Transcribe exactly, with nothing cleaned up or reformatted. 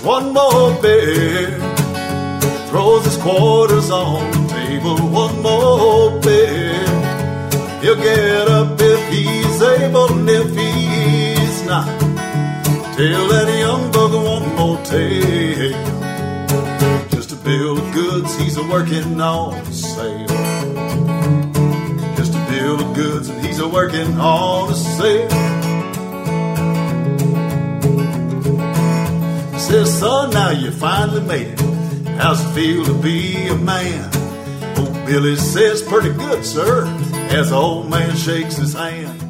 one more beer. Throws his quarters on the table, one more beer. He'll get up if he's able, and if he's not, tell that young bug one more tale. Just a bill of goods, he's a working on a sale. Just a bill of goods, and he's a working on a sale. Says, son, now you finally made it. How's it feel to be a man? Old Billy says, pretty good, sir, as the old man shakes his hand.